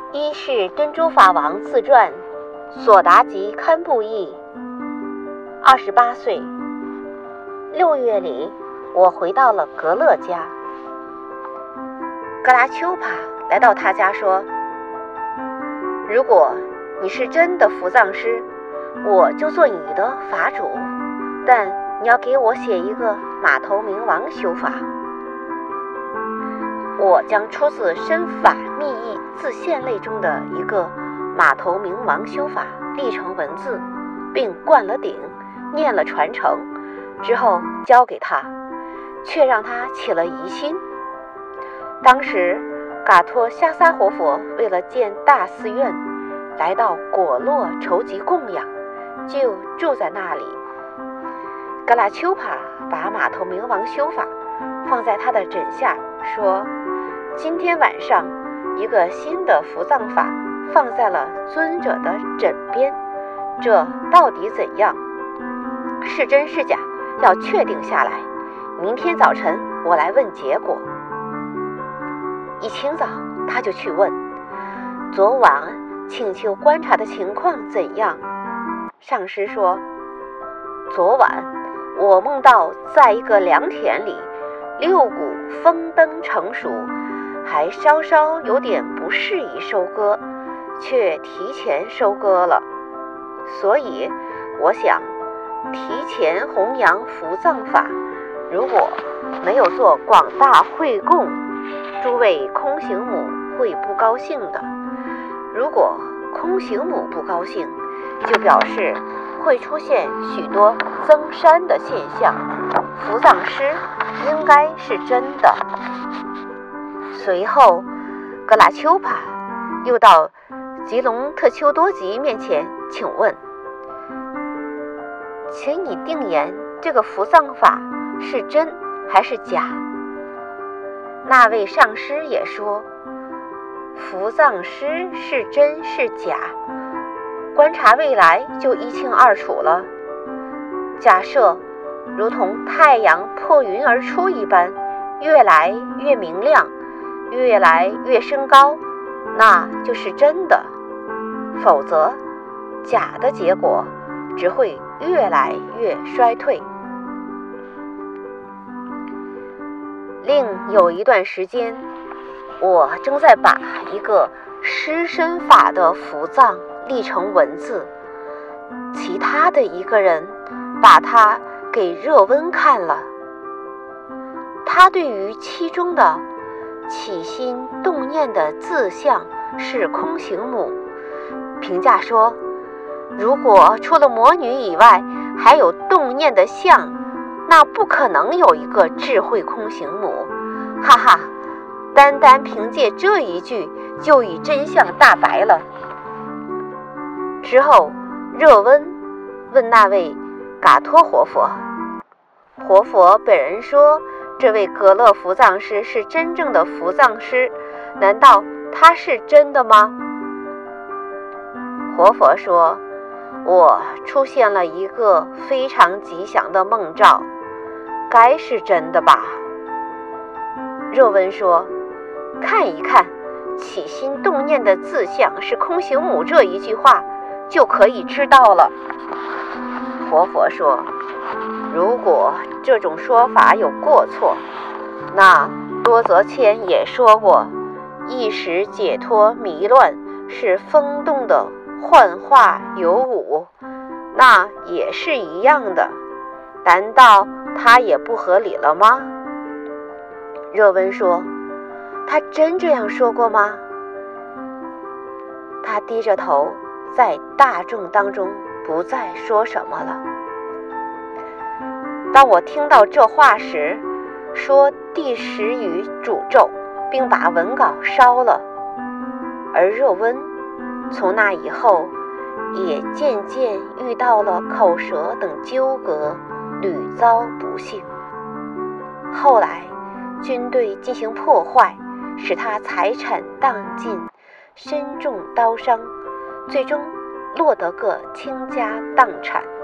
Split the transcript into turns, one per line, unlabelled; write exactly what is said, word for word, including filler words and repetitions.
一是珍珠法王自传，索达吉堪布译。二十八岁，六月里，我回到了格勒家。格拉丘帕来到他家说：“如果你是真的扶藏师，我就做你的法主，但你要给我写一个马头明王修法。”我将出自《身法密意自宪类》中的一个马头明王修法立成文字，并灌了顶，念了传承，之后交给他，却让他起了疑心。当时嘎托夏萨活佛为了建大寺院，来到果洛筹集供养，就住在那里。格拉丘帕把马头明王修法放在他的枕下，说：“今天晚上，一个新的扶藏法放在了尊者的枕边，这到底怎样？是真是假，要确定下来。明天早晨我来问结果。”一清早，他就去问：“昨晚请求观察的情况怎样？”上师说：“昨晚我梦到在一个良田里，六谷丰登成熟，还稍稍有点不适宜收割，却提前收割了。所以我想，提前弘扬扶藏法，如果没有做广大惠供，诸位空行母会不高兴的。如果空行母不高兴，就表示会出现许多增山的现象，扶藏师应该是真的。”随后，格拉丘帕又到吉隆特丘多吉面前请问：“请你定言，这个扶藏法是真还是假？”那位上师也说：“扶藏师是真是假，观察未来就一清二楚了。假设如同太阳破云而出一般，越来越明亮，越来越升高，那就是真的；否则，假的结果只会越来越衰退。”另有一段时间，我正在把一个尸身法的扶藏立成文字，其他的一个人把它给热温看了。他对于其中的起心动念的字相是空行母，评价说：“如果除了魔女以外还有动念的相，那不可能有一个智慧空行母。哈哈，单单凭借这一句就已真相大白了。”之后热温问那位嘎托活佛，活佛本人说：“这位格勒扶藏师是真正的扶藏师，难道他是真的吗？”活佛说：“我出现了一个非常吉祥的梦兆，该是真的吧？”热温说：“看一看起心动念的字相是空行母这一句话，就可以知道了。”活佛说：“如果这种说法有过错，那多泽谦也说过，一时解脱迷乱是风动的幻化有舞，那也是一样的，难道它也不合理了吗？”热温说：“他真这样说过吗？”他低着头，在大众当中不再说什么了。当我听到这话时，说第十语诅咒，并把文稿烧了。而热温从那以后也渐渐遇到了口舌等纠葛，屡遭不幸。后来军队进行破坏，使他财产荡尽，身中刀伤，最终落得个倾家荡产。